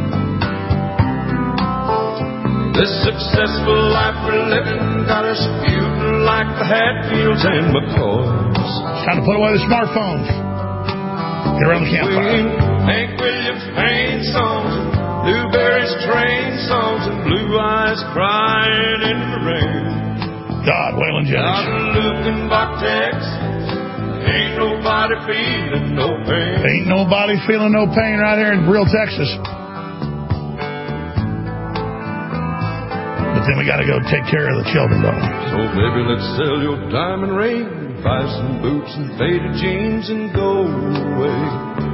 This successful life we're living got us feuding like the Hatfields and McCoys. It's time to put away the smartphones. Get around the campfire. Hank Williams pain songs, Blueberries train songs, and Blue Eyes crying in the rain. God, Waylon Jennings. Out of Lukenbach, Texas, ain't nobody feeling no pain. Ain't nobody feeling no pain right here in real Texas. But then we got to go take care of the children, don't we? So baby, let's sell your diamond ring, buy some boots and faded jeans and go away.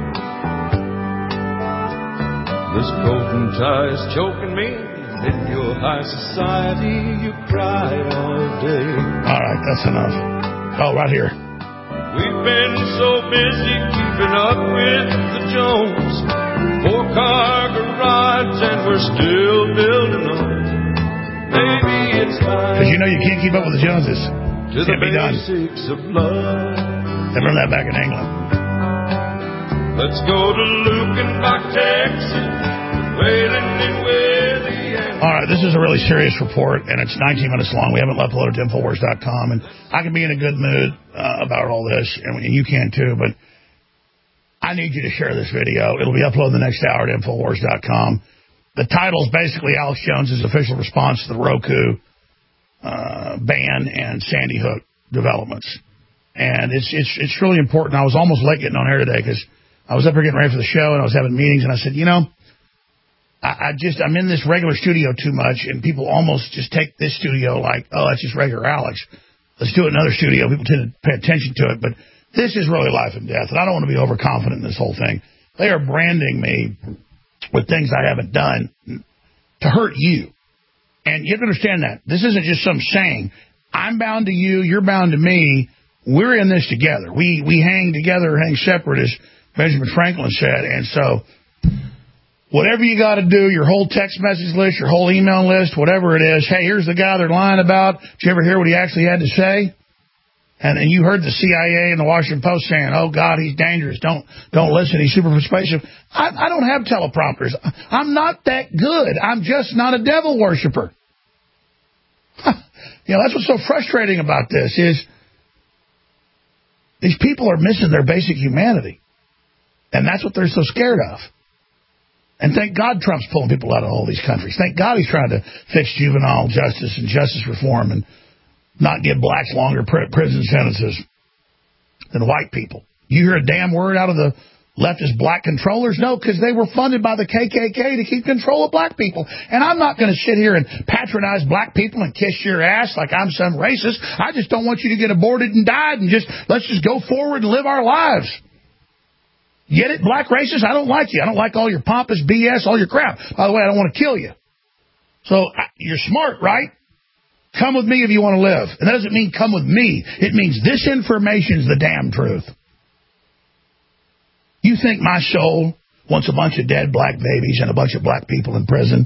This coat and tie is choking me. In your high society, you cry all day. All right, that's enough. Oh, right here. We've been so busy keeping up with the Jones. Four-car garage and we're still building on. Maybe it's time. Because you know you can't keep up with the Joneses. To the be done. basics of love. They learned that back in England. Let's go to Lukenbach, Texas, waiting in Willie. All right, this is a really serious report, and it's nineteen minutes long. We haven't uploaded to Infowars dot com, and I can be in a good mood uh, about all this, and you can too, but I need you to share this video. It'll be uploaded the next hour at Infowars dot com. The title is basically Alex Jones' official response to the Roku uh, ban and Sandy Hook developments. And it's it's it's really important. I was almost late getting on air today because I was up here getting ready for the show, and I was having meetings, and I said, you know, I, I just, I'm in this regular studio too much, and people almost just take this studio like, oh, that's just regular Alex. Let's do it in another studio. People tend to pay attention to it, but this is really life and death, and I don't want to be overconfident in this whole thing. They are branding me with things I haven't done to hurt you. And you have to understand that. This isn't just some saying. I'm bound to you, you're bound to me. We're in this together. We we hang together, hang separate, as Benjamin Franklin said. And so whatever you got to do, your whole text message list, your whole email list, whatever it is, hey, here's the guy they're lying about. Did you ever hear what he actually had to say? And, and you heard the C I A and the Washington Post saying, oh, God, he's dangerous. Don't don't listen. He's super persuasive. I, I don't have teleprompters. I'm not that good. I'm just not a devil worshiper. You know, that's what's so frustrating about this is these people are missing their basic humanity. And that's what they're so scared of. And thank God Trump's pulling people out of all these countries. Thank God he's trying to fix juvenile justice and justice reform and not give blacks longer pr- prison sentences than white people. You hear a damn word out of the leftist black controllers? No, because they were funded by the K K K to keep control of black people. And I'm not going to sit here and patronize black people and kiss your ass like I'm some racist. I just don't want you to get aborted and died and just let's just go forward and live our lives. Get it, black racists? I don't like you. I don't like all your pompous B S, all your crap. By the way, I don't want to kill you. So you're smart, right? Come with me if you want to live. And that doesn't mean come with me. It means this information's the damn truth. You think my soul wants a bunch of dead black babies and a bunch of black people in prison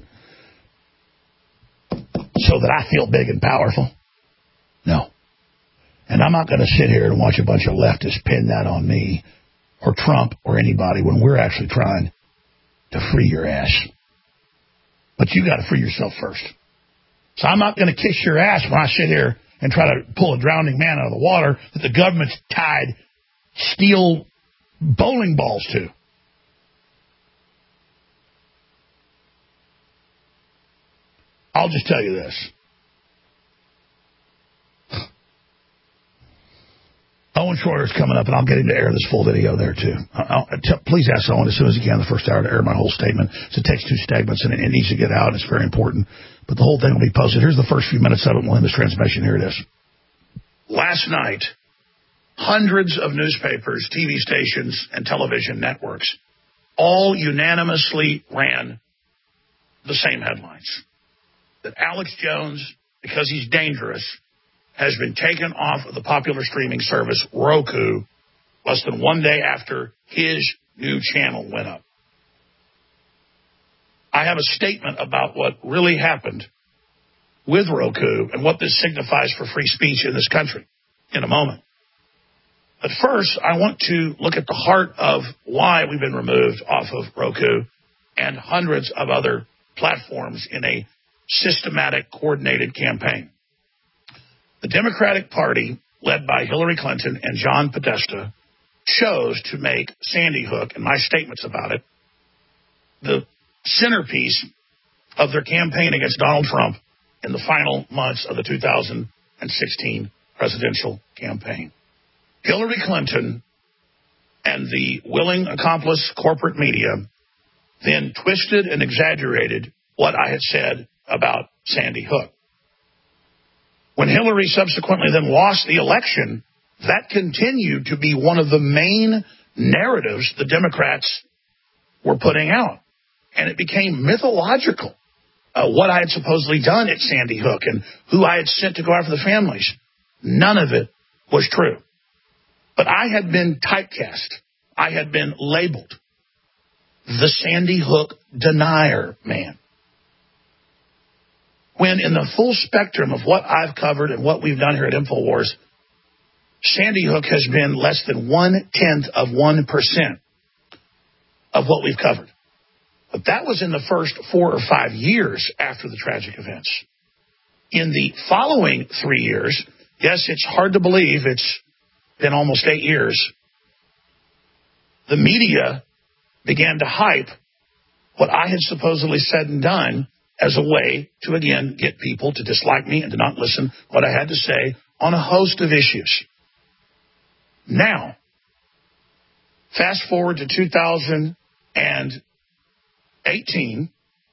so that I feel big and powerful? No. And I'm not going to sit here and watch a bunch of leftists pin that on me or Trump or anybody when we're actually trying to free your ass. But you got to free yourself first. So I'm not going to kiss your ass when I sit here and try to pull a drowning man out of the water that the government's tied steel bowling balls to. I'll just tell you this. Owen Schroeder's coming up, and I'll get him to air this full video there, too. I'll, I'll t- please ask Owen as soon as he can the first hour to air my whole statement. So it takes two segments, and it, it needs to get out. It's very important. But the whole thing will be posted. Here's the first few minutes of it. We'll end this transmission. Here it is. Last night, hundreds of newspapers, T V stations, and television networks all unanimously ran the same headlines. That Alex Jones, because he's dangerous, has been taken off of the popular streaming service Roku less than one day after his new channel went up. I have a statement about what really happened with Roku and what this signifies for free speech in this country in a moment. But first, I want to look at the heart of why we've been removed off of Roku and hundreds of other platforms in a systematic, coordinated campaign. The Democratic Party, led by Hillary Clinton and John Podesta, chose to make Sandy Hook, and my statements about it, the centerpiece of their campaign against Donald Trump in the final months of the two thousand sixteen presidential campaign. Hillary Clinton and the willing accomplice corporate media then twisted and exaggerated what I had said about Sandy Hook. When Hillary subsequently then lost the election, that continued to be one of the main narratives the Democrats were putting out. And it became mythological, uh, what I had supposedly done at Sandy Hook and who I had sent to go after the families. None of it was true. But I had been typecast. I had been labeled the Sandy Hook denier man. When in the full spectrum of what I've covered and what we've done here at InfoWars, Sandy Hook has been less than one-tenth of one percent of what we've covered. But that was in the first four or five years after the tragic events. In the following three years, yes, it's hard to believe it's been almost eight years, the media began to hype what I had supposedly said and done as a way to, again, get people to dislike me and to not listen to what I had to say on a host of issues. Now, fast forward to two thousand eighteen,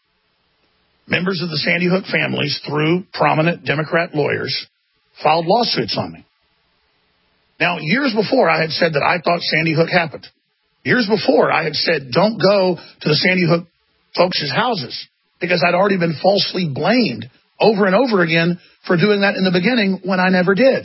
members of the Sandy Hook families, through prominent Democrat lawyers, filed lawsuits on me. Now, years before, I had said that I thought Sandy Hook happened. Years before, I had said, don't go to the Sandy Hook folks' houses, because I'd already been falsely blamed over and over again for doing that in the beginning when I never did.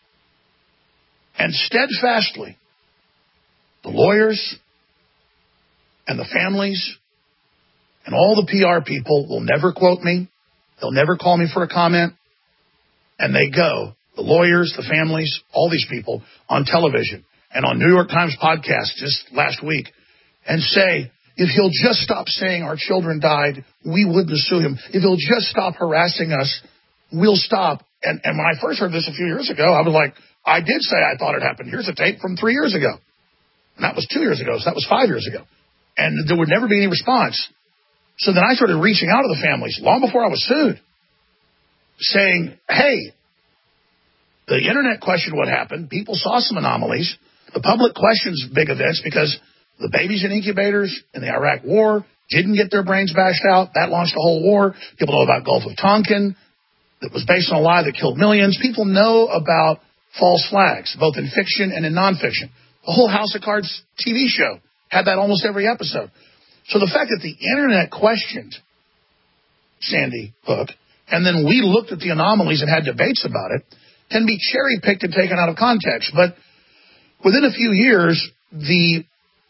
And steadfastly, the lawyers and the families and all the P R people will never quote me. They'll never call me for a comment. And they go, the lawyers, the families, all these people on television and on New York Times podcast just last week, and say, if he'll just stop saying our children died, we wouldn't sue him. If he'll just stop harassing us, we'll stop. And, and when I first heard this a few years ago, I was like, I did say I thought it happened. Here's a tape from three years ago. And that was two years ago, so that was five years ago. And there would never be any response. So then I started reaching out to the families long before I was sued, saying, hey, the internet questioned what happened. People saw some anomalies. The public questions big events because the babies in incubators in the Iraq war didn't get their brains bashed out. That launched a whole war. People know about Gulf of Tonkin that was based on a lie that killed millions. People know about false flags, both in fiction and in nonfiction. The whole House of Cards T V show had that almost every episode. So the fact that the internet questioned Sandy Hook, and then we looked at the anomalies and had debates about it, can be cherry-picked and taken out of context. But within a few years, the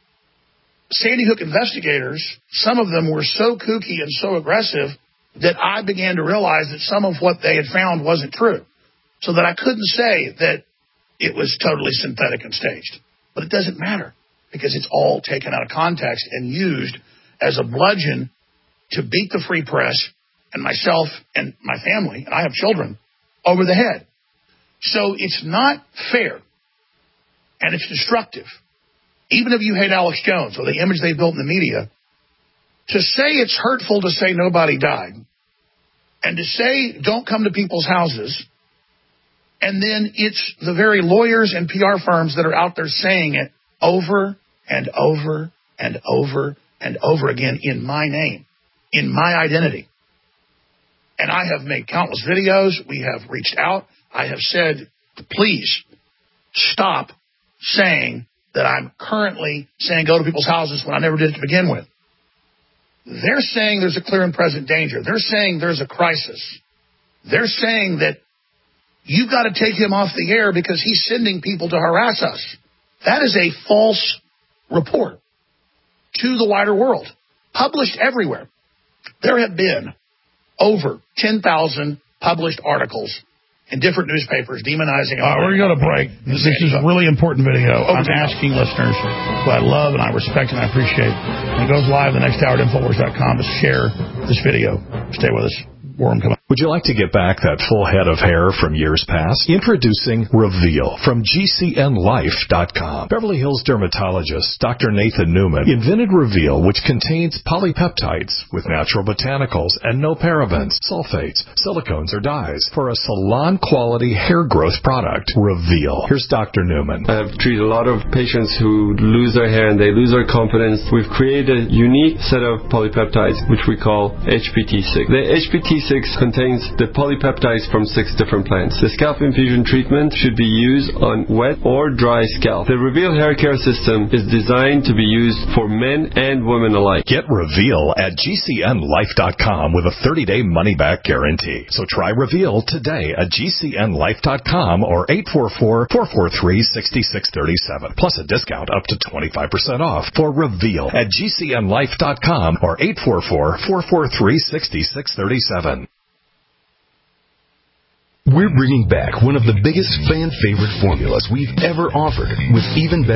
Sandy Hook investigators, some of them were so kooky and so aggressive that I began to realize that some of what they had found wasn't true. So that I couldn't say that it was totally synthetic and staged. But it doesn't matter, because it's all taken out of context and used as a bludgeon to beat the free press and myself and my family, and I have children, over the head. So it's not fair, and it's destructive, even if you hate Alex Jones or the image they built in the media, to say it's hurtful to say nobody died, and to say don't come to people's houses, and then it's the very lawyers and P R firms that are out there saying it over and over and over and over again in my name, in my identity. And I have made countless videos. We have reached out. I have said, please stop saying that I'm currently saying go to people's houses when I never did it to begin with. They're saying there's a clear and present danger. They're saying there's a crisis. They're saying that you've got to take him off the air because he's sending people to harass us. That is a false report to the wider world, published everywhere. There have been over ten thousand published articles in different newspapers demonizing. All right, we're going to break. This is a really important video. I'm asking listeners who I love and I respect and I appreciate. When it goes live the next hour at Infowars dot com to share this video. Stay with us. Worm coming. Would you like to get back that full head of hair from years past? Introducing Reveal from G C N Life dot com. Beverly Hills dermatologist Doctor Nathan Newman invented Reveal, which contains polypeptides with natural botanicals and no parabens, sulfates, silicones, or dyes for a salon-quality hair growth product. Reveal. Here's Doctor Newman. I have treated a lot of patients who lose their hair and they lose their confidence. We've created a unique set of polypeptides, which we call H P T six. The H P T six contains the polypeptides from six different plants. The scalp infusion treatment should be used on wet or dry scalp. The Reveal hair care system is designed to be used for men and women alike. Get Reveal at G C N Life dot com with a thirty-day money-back guarantee. So try Reveal today at G C N Life dot com or eight four four, four four three, six six three seven. Plus a discount up to twenty-five percent off for Reveal at G C N Life dot com or eight four four, four four three, six six three seven. We're bringing back one of the biggest fan favorite formulas we've ever offered with even better